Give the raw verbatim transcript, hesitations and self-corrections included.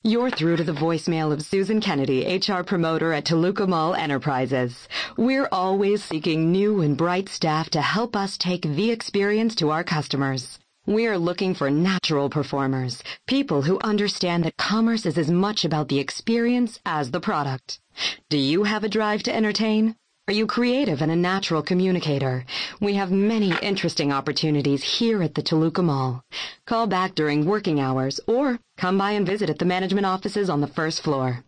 You're through to the voicemail of Susan Kennedy, H R promoter at Toluca Mall Enterprises. We're always seeking new and bright staff to help us take the experience to our customers. We are looking for natural performers, people who understand that commerce is as much about the experience as the product. Do you have a drive to entertain? Are you creative and a natural communicator? We have many interesting opportunities here at the Toluca Mall. Call back during working hours or come by and visit at the management offices on the first floor.